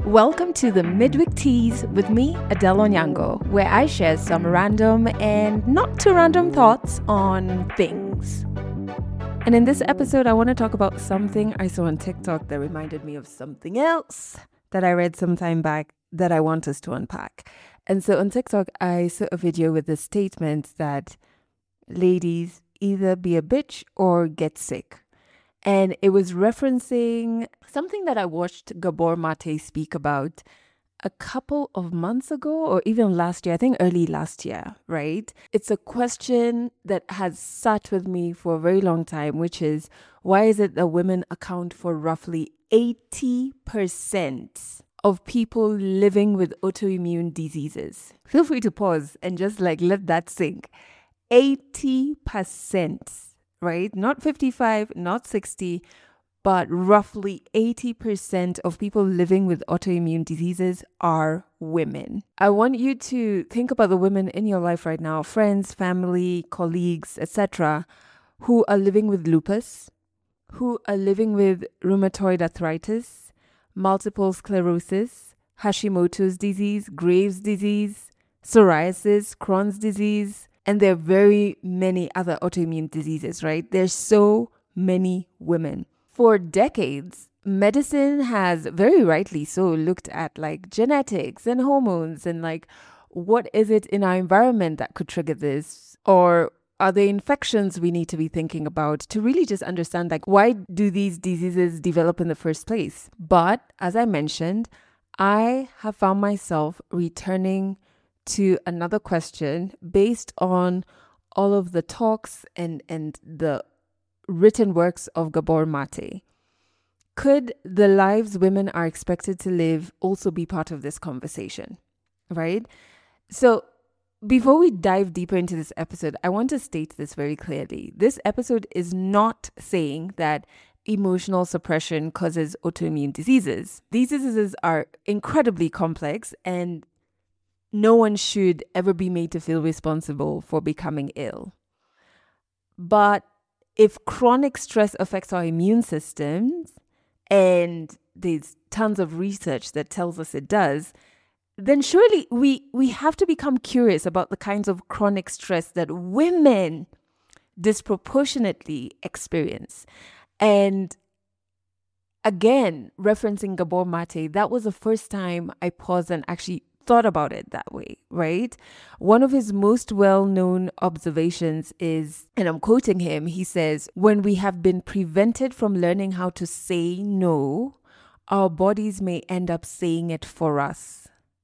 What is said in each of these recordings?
Welcome to the Midweek Teas with me, Adele Onyango, where I share some random and not too random thoughts on things. And in this episode, I want to talk about something I saw on TikTok that reminded me of something else that I read some time back that I want us to unpack. And so on TikTok, I saw a video with the statement that ladies either be a bitch or get sick. And it was referencing something that I watched Gabor Mate speak about a couple of months ago or even last year, I think early last year, right? It's a question that has sat with me for a very long time, which is why is it that women account for roughly 80% of people living with autoimmune diseases? Feel free to pause and just let that sink. 80%. Right? Not 55, not 60, but roughly 80% of people living with autoimmune diseases are women. I want you to think about the women in your life right now, friends, family, colleagues, etc., who are living with lupus, who are living with rheumatoid arthritis, multiple sclerosis, Hashimoto's disease, Graves' disease, psoriasis, Crohn's disease, and there are very many other autoimmune diseases, right? There's so many women. For decades, medicine has very rightly so looked at genetics and hormones and what is it in our environment that could trigger this? Or are there infections we need to be thinking about to really just understand why do these diseases develop in the first place? But as I mentioned, I have found myself returning to another question based on all of the talks and the written works of Gabor Mate. Could the lives women are expected to live also be part of this conversation, right? So before we dive deeper into this episode, I want to state this very clearly. This episode is not saying that emotional suppression causes autoimmune diseases. These diseases are incredibly complex and no one should ever be made to feel responsible for becoming ill. But if chronic stress affects our immune systems, and there's tons of research that tells us it does, then surely we have to become curious about the kinds of chronic stress that women disproportionately experience. And again, referencing Gabor Mate, that was the first time I paused and actually thought about it that way, right? One of his most well-known observations is, and I'm quoting him, he says, when we have been prevented from learning how to say no, our bodies may end up saying it for us.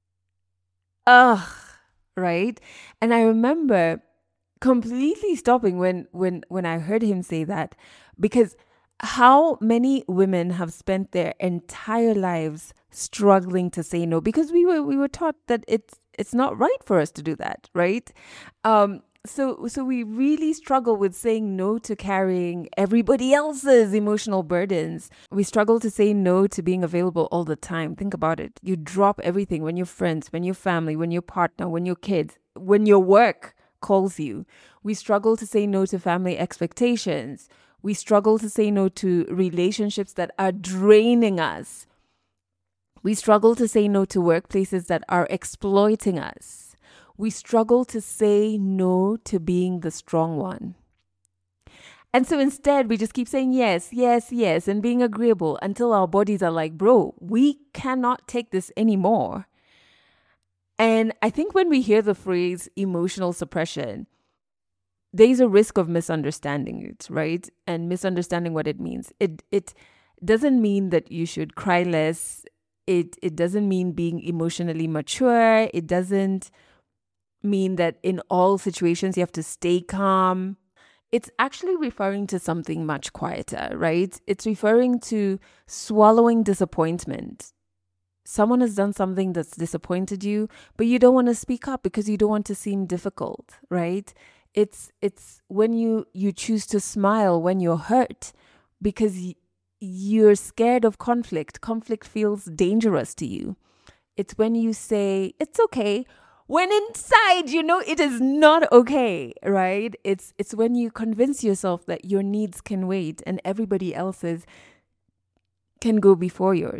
Right? And I remember completely stopping when I heard him say that, because how many women have spent their entire lives struggling to say no because we were taught that it's not right for us to do that, right? So we really struggle with saying no to carrying everybody else's emotional burdens. We struggle to say no to being available all the time. Think about it. You drop everything when your friends, when your family, when your partner, when your kids, when your work calls you. We struggle to say no to family expectations. We struggle to say no to relationships that are draining us. We struggle to say no to workplaces that are exploiting us. We struggle to say no to being the strong one. And so instead, we just keep saying yes, yes, yes, and being agreeable until our bodies are like, bro, we cannot take this anymore. And I think when we hear the phrase emotional suppression, there's a risk of misunderstanding it, right? And misunderstanding what it means. It doesn't mean that you should cry less. It doesn't mean being emotionally mature. It doesn't mean that in all situations you have to stay calm. It's actually referring to something much quieter, right? It's referring to swallowing disappointment. Someone has done something that's disappointed you, but you don't want to speak up because you don't want to seem difficult, right? It's when you choose to smile when you're hurt because you're scared of conflict. Conflict feels dangerous to you. It's when you say, it's okay, when inside, it is not okay, right? It's when you convince yourself that your needs can wait and everybody else's can go before yours.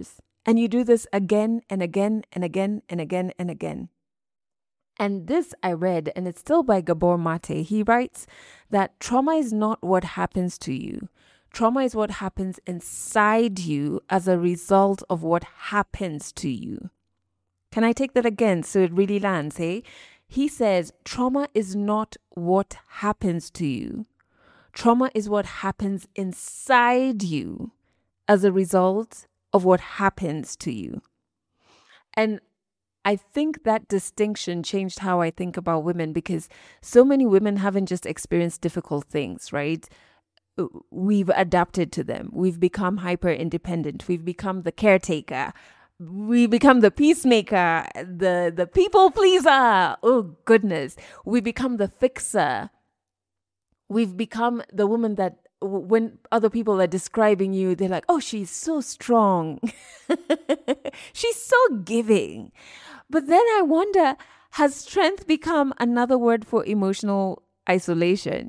And you do this again and again and again and again and again. And this I read, and it's still by Gabor Mate. He writes that trauma is not what happens to you. Trauma is what happens inside you as a result of what happens to you. Can I take that again so it really lands, hey? He says trauma is not what happens to you. Trauma is what happens inside you as a result of what happens to you. And I think that distinction changed how I think about women, because so many women haven't just experienced difficult things, right? We've adapted to them. We've become hyper independent. We've become the caretaker. We become the peacemaker, the people pleaser. Oh, goodness. We become the fixer. We've become the woman that when other people are describing you, they're like, oh, she's so strong. She's so giving. But then I wonder, has strength become another word for emotional isolation,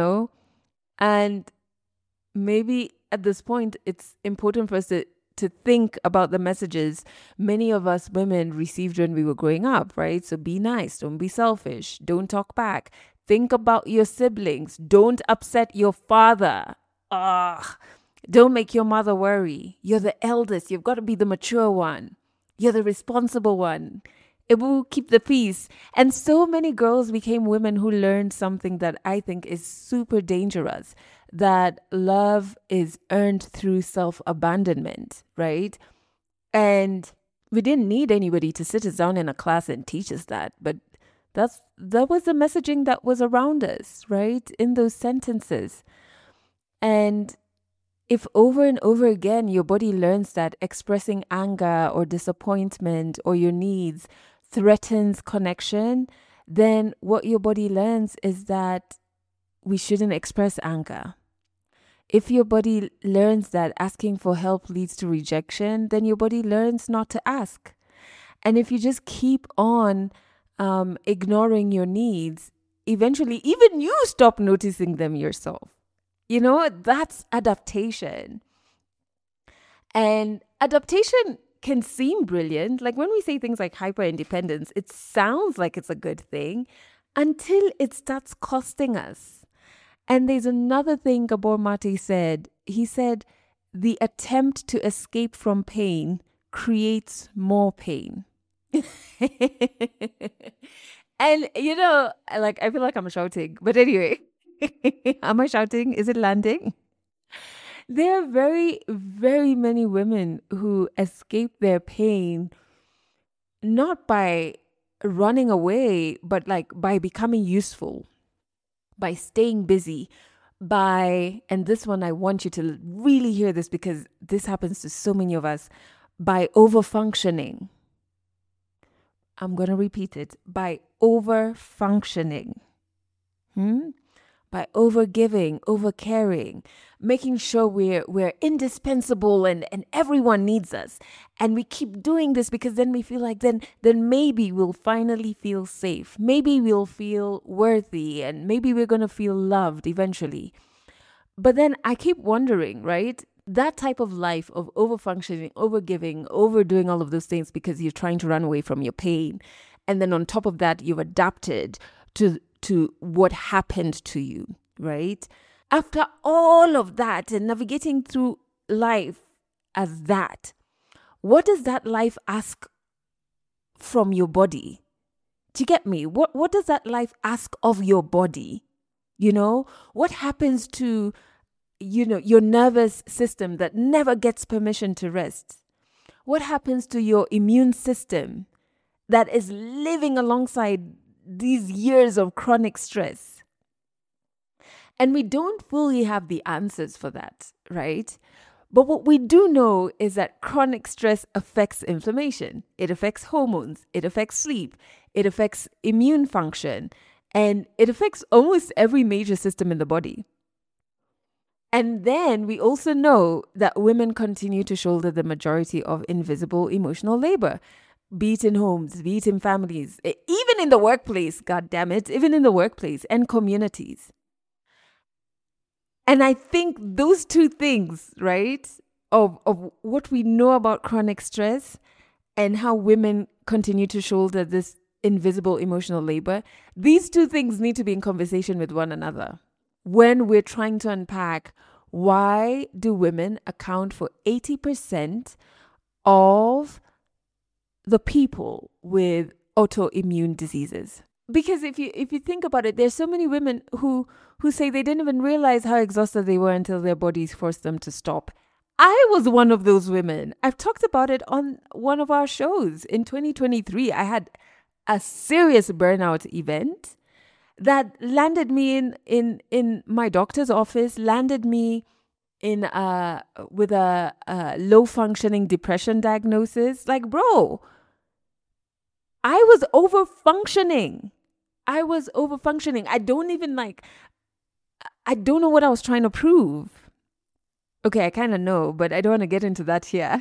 And maybe at this point, it's important for us to think about the messages many of us women received when we were growing up, right? So be nice, don't be selfish, don't talk back. Think about your siblings. Don't upset your father. Don't make your mother worry. You're the eldest. You've got to be the mature one. You're the responsible one. It will keep the peace. And so many girls became women who learned something that I think is super dangerous, that love is earned through self-abandonment, right? And we didn't need anybody to sit us down in a class and teach us that, but that was the messaging that was around us, right? In those sentences. And if over and over again your body learns that expressing anger or disappointment or your needs threatens connection, then what your body learns is that we shouldn't express anger. If your body learns that asking for help leads to rejection, then your body learns not to ask. And if you just keep on ignoring your needs, eventually even you stop noticing them yourself. That's adaptation. And adaptation can seem brilliant. Like when we say things like hyper independence, it sounds like it's a good thing until it starts costing us. And there's another thing Gabor Mate said. He said, the attempt to escape from pain creates more pain. And I feel like I'm shouting, but anyway, am I shouting? Is it landing? There are very, very many women who escape their pain not by running away, but by becoming useful, by staying busy, and this one I want you to really hear this because this happens to so many of us, by over-functioning. I'm going to repeat it. By over-functioning. By over-giving, over-caring, making sure we're indispensable and everyone needs us. And we keep doing this because then we feel like then maybe we'll finally feel safe. Maybe we'll feel worthy and maybe we're going to feel loved eventually. But then I keep wondering, right? That type of life of over-functioning, over-giving, overdoing all of those things because you're trying to run away from your pain. And then on top of that, you've adapted to what happened to you, right? After all of that and navigating through life as that, what does that life ask from your body? Do you get me? What does that life ask of your body? What happens to your nervous system that never gets permission to rest? What happens to your immune system that is living alongside these years of chronic stress? And we don't fully have the answers for that, right? But what we do know is that chronic stress affects inflammation. It affects hormones. It affects sleep. It affects immune function. And it affects almost every major system in the body. And then we also know that women continue to shoulder the majority of invisible emotional labor, be it in homes, be it in families, even in the workplace, God damn it, even in the workplace and communities. And I think those two things, right, of what we know about chronic stress and how women continue to shoulder this invisible emotional labor, these two things need to be in conversation with one another. When we're trying to unpack why do women account for 80% of the people with autoimmune diseases? Because if you think about it, there's so many women who say they didn't even realize how exhausted they were until their bodies forced them to stop. I was one of those women. I've talked about it on one of our shows. In 2023, I had a serious burnout event that landed me in my doctor's office, landed me with a low functioning depression diagnosis. Like, bro, I was over functioning. I don't know what I was trying to prove. Okay, I kind of know, but I don't want to get into that here.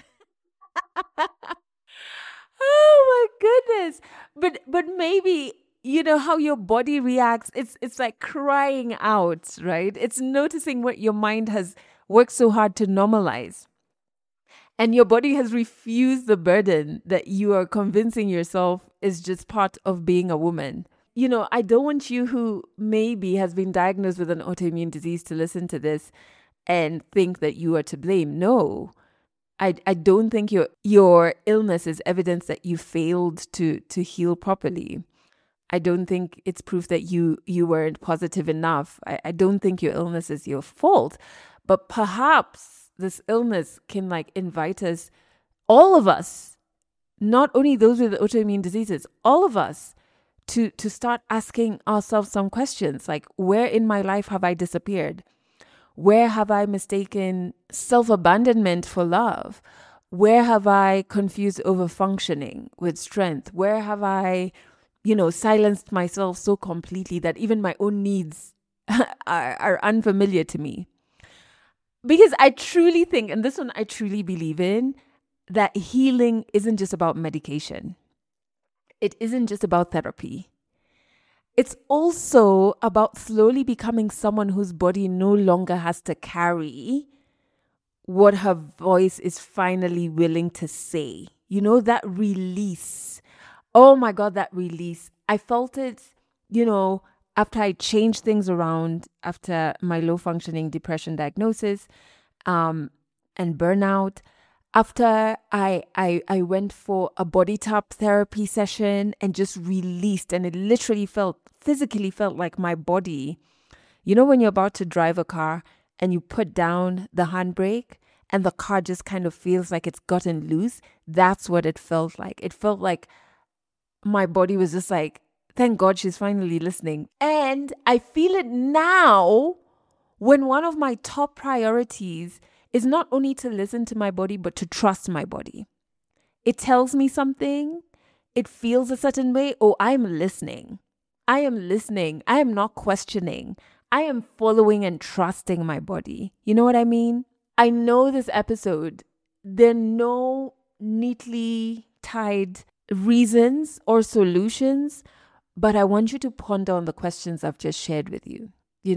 Oh my goodness. But maybe, you know, how your body reacts, it's like crying out, right? It's noticing what your mind has worked so hard to normalize. And your body has refused the burden that you are convincing yourself is just part of being a woman. You know, I don't want you who maybe has been diagnosed with an autoimmune disease to listen to this and think that you are to blame. No, I don't think your illness is evidence that you failed to heal properly. I don't think it's proof that you weren't positive enough. I don't think your illness is your fault. But perhaps this illness can like invite us, all of us, not only those with autoimmune diseases, all of us, to start asking ourselves some questions like, where in my life have I disappeared? Where have I mistaken self-abandonment for love? Where have I confused overfunctioning with strength? Where have I, silenced myself so completely that even my own needs are unfamiliar to me? Because I truly think, and this one I truly believe in, that healing isn't just about medication. It isn't just about therapy. It's also about slowly becoming someone whose body no longer has to carry what her voice is finally willing to say. You know, that release. Oh my God, that release. I felt it, after I changed things around after my low functioning depression diagnosis and burnout. After I went for a body tap therapy session and just released, and it literally physically felt like my body, when you're about to drive a car and you put down the handbrake and the car just kind of feels like it's gotten loose. That's what it felt like. It felt like my body was just like, thank God she's finally listening. And I feel it now when one of my top priorities is not only to listen to my body, but to trust my body. It tells me something. It feels a certain way. Oh, I'm listening. I am listening. I am not questioning. I am following and trusting my body. You know what I mean? I know this episode, there are no neatly tied reasons or solutions, but I want you to ponder on the questions I've just shared with you,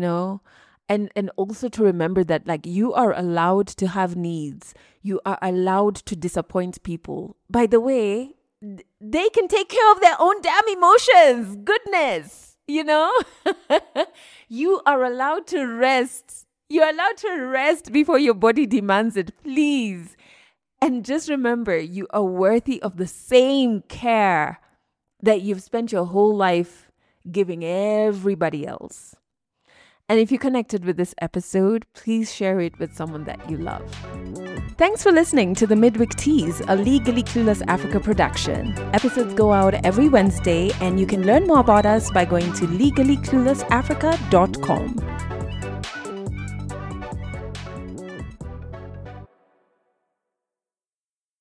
And also to remember that you are allowed to have needs. You are allowed to disappoint people. By the way, they can take care of their own damn emotions. Goodness, You are allowed to rest. You're allowed to rest before your body demands it, please. And just remember, you are worthy of the same care that you've spent your whole life giving everybody else. And if you connected with this episode, please share it with someone that you love. Thanks for listening to the Midweek Tease, a Legally Clueless Africa production. Episodes go out every Wednesday, and you can learn more about us by going to legallycluelessafrica.com.